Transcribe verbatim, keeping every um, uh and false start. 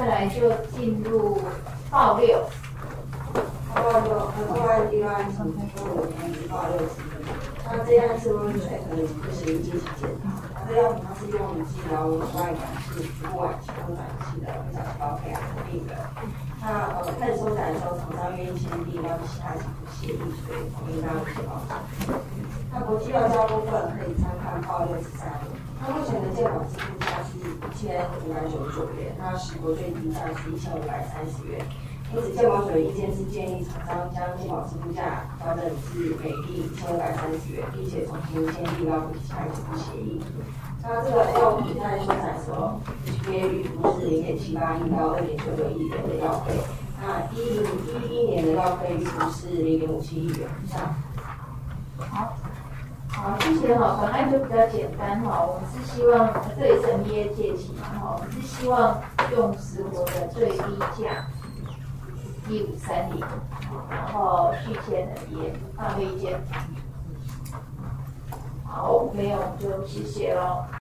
再来就进入报六。 报六，呃，报案第二案是我们的报六级。那这案是温水和就是一进行检查。那这药品它是用剂疗外感是不晚期或短期的非常高血压的病人。那呃开始收展的时候，厂商愿意签订药剂下请的协议，所以同意让有些保障。那国际药价部分可以参看报六十三。那目前的健保支付价是一千五百九十九元，那十国最低价是一千五百三十元。因此，健保署的意见是建议厂商将健保支付价调整至每例一千五百三十元，并且重新签订药品下支付协议。那这个药品在生产的时候 ，H P A 预估是零点七八亿到二点九六亿元的药费。那一零一一年的药费预估是零点五七亿元以上。 好。好，谢谢哈。本案就比较简单哈，我们是希望，这也是 N B A 借期嘛哈，我们是希望用十国的最低价一五三零，然后续签 N B A， 大有意见？好，没有就谢谢喽。